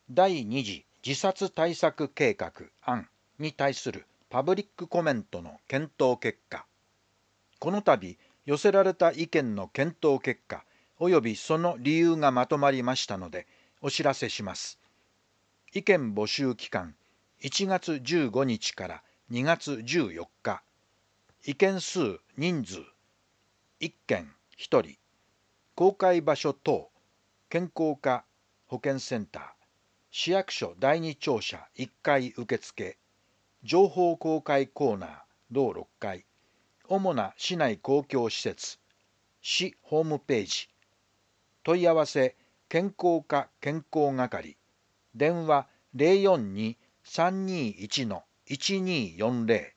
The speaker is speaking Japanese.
第2次自殺対策計画案に対するパブリックコメントの検討結果。この度寄せられた意見の検討結果及びその理由がまとまりましたのでお知らせします。意見募集期間1月15日から2月14日。意見数人数1件1人。公開場所等健康課保健センター市役所第2庁舎1階受付情報公開コーナー同6階主な市内公共施設市ホームページ問い合わせ健康課健康係電話 042-321-1240